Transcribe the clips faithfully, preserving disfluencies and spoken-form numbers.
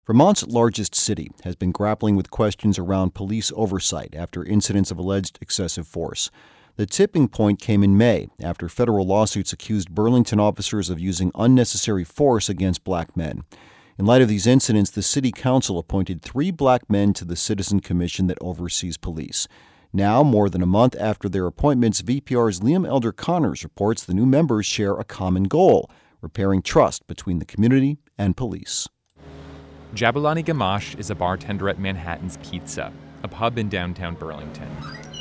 Vermont's largest city has been grappling with questions around police oversight after incidents of alleged excessive force. The tipping point came in May after federal lawsuits accused Burlington officers of using unnecessary force against black men. In light of these incidents, the city council appointed three black men to the Citizen Commission that oversees police. Now, more than a month after their appointments, V P R's Liam Elder Connors reports the new members share a common goal: repairing trust between the community and police. Jabulani Gamache is a bartender at Manhattan's Pizza, a pub in downtown Burlington.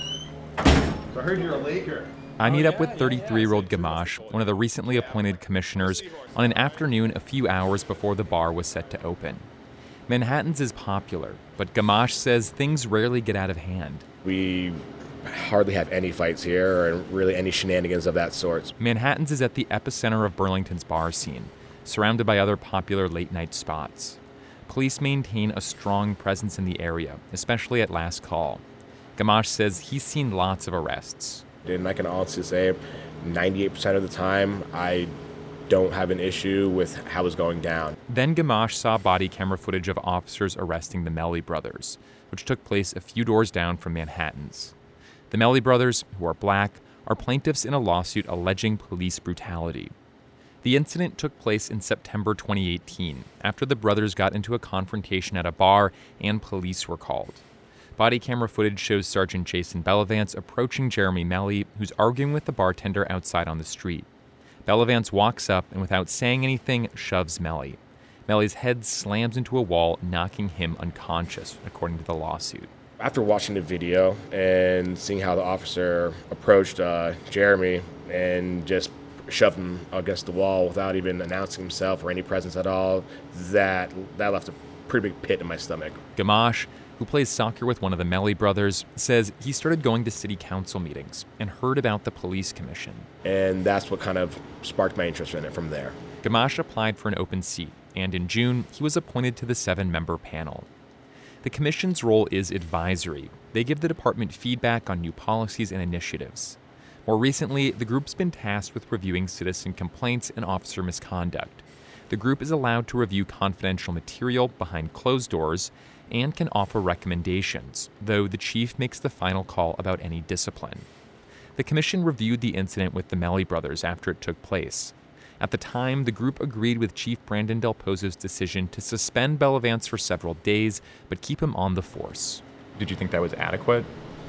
So I heard you're a Laker. I meet up with thirty-three-year-old Gamache, one of the recently appointed commissioners, on an afternoon a few hours before the bar was set to open. Manhattan's is popular, but Gamache says things rarely get out of hand. We hardly have any fights here or really any shenanigans of that sort. Manhattan's is at the epicenter of Burlington's bar scene, surrounded by other popular late-night spots. Police maintain a strong presence in the area, especially at last call. Gamache says he's seen lots of arrests. And I can honestly say ninety-eight percent of the time, I don't have an issue with how it's going down. Then Gamache saw body camera footage of officers arresting the Melly brothers, which took place a few doors down from Manhattan's. The Melly brothers, who are black, are plaintiffs in a lawsuit alleging police brutality. The incident took place in September twenty eighteen, after the brothers got into a confrontation at a bar and police were called. Body camera footage shows Sergeant Jason Bellavance approaching Jeremy Melly, who's arguing with the bartender outside on the street. Bellavance walks up and, without saying anything, shoves Melly. Melly's head slams into a wall, knocking him unconscious, according to the lawsuit. After watching the video and seeing how the officer approached uh, Jeremy and just shoved him against the wall without even announcing himself or any presence at all, that that left a pretty big pit in my stomach. Gamache, who plays soccer with one of the Melly brothers, says he started going to city council meetings and heard about the police commission. And that's what kind of sparked my interest in it from there. Gamache applied for an open seat, and in June, he was appointed to the seven-member panel. The commission's role is advisory. They give the department feedback on new policies and initiatives. More recently, the group's been tasked with reviewing citizen complaints and officer misconduct. The group is allowed to review confidential material behind closed doors and can offer recommendations, though the chief makes the final call about any discipline. The commission reviewed the incident with the Melly brothers after it took place. At the time, the group agreed with Chief Brandon Del Pozo's decision to suspend Bellavance for several days, but keep him on the force. Did you think that was adequate?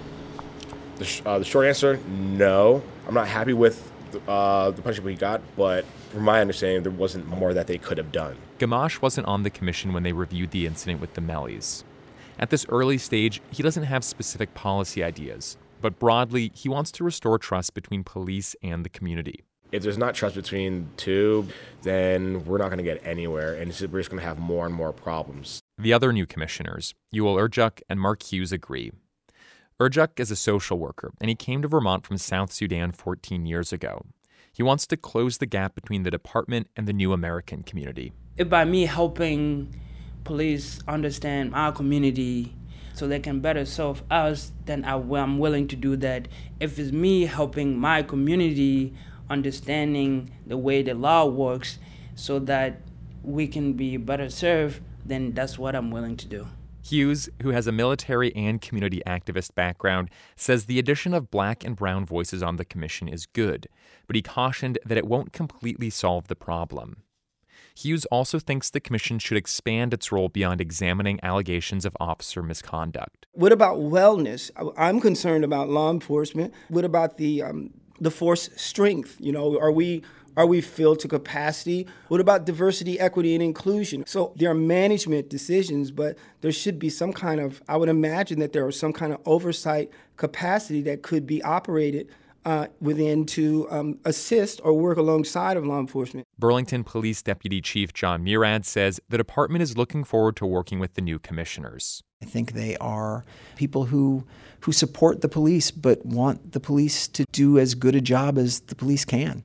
The, sh- uh, the short answer, no. I'm not happy with uh, the punishment we got, but from my understanding, there wasn't more that they could have done. Gamache wasn't on the commission when they reviewed the incident with the Mellys. At this early stage, he doesn't have specific policy ideas, but broadly, he wants to restore trust between police and the community. If there's not trust between the two, then we're not going to get anywhere, and we're just going to have more and more problems. The other new commissioners, Ewell Urjuk and Mark Hughes, agree. Urjuk is a social worker, and he came to Vermont from South Sudan fourteen years ago. He wants to close the gap between the department and the new American community. If by me helping police understand our community so they can better serve us, then I, I'm willing to do that. If it's me helping my community understanding the way the law works so that we can be better served, then that's what I'm willing to do. Hughes, who has a military and community activist background, says the addition of black and brown voices on the commission is good, but he cautioned that it won't completely solve the problem. Hughes also thinks the commission should expand its role beyond examining allegations of officer misconduct. What about wellness? I'm concerned about law enforcement. What about the um, the force strength? You know, are we are we filled to capacity? What about diversity, equity, and inclusion? So there are management decisions, but there should be some kind of, I would imagine that there are some kind of oversight capacity that could be operated Uh, within to um, assist or work alongside of law enforcement. Burlington Police Deputy Chief John Murad says the department is looking forward to working with the new commissioners. I think they are people who who support the police but want the police to do as good a job as the police can.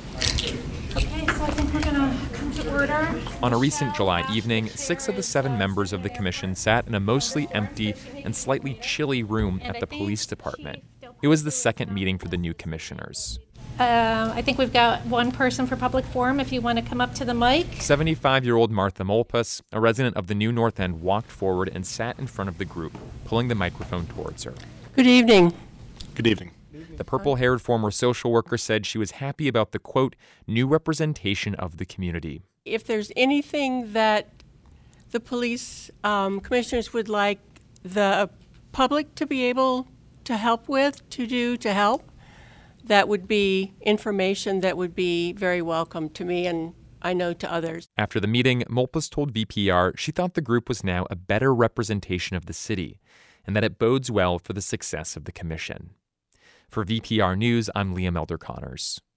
Okay, so I think we're going to come to order. On a recent July evening, six of the seven members of the commission sat in a mostly empty and slightly chilly room at the police department. It was the second meeting for the new commissioners. Uh, I think we've got one person for public forum if you want to come up to the mic. seventy-five-year-old Martha Molpus, a resident of the New North End, walked forward and sat in front of the group, pulling the microphone towards her. Good evening. Good evening. The purple-haired former social worker said she was happy about the, quote, new representation of the community. If there's anything that the police um, commissioners would like the public to be able to help with, to do, to help, that would be information that would be very welcome to me and I know to others. After the meeting, Molpus told V P R she thought the group was now a better representation of the city and that it bodes well for the success of the commission. For V P R News, I'm Liam Elder Connors.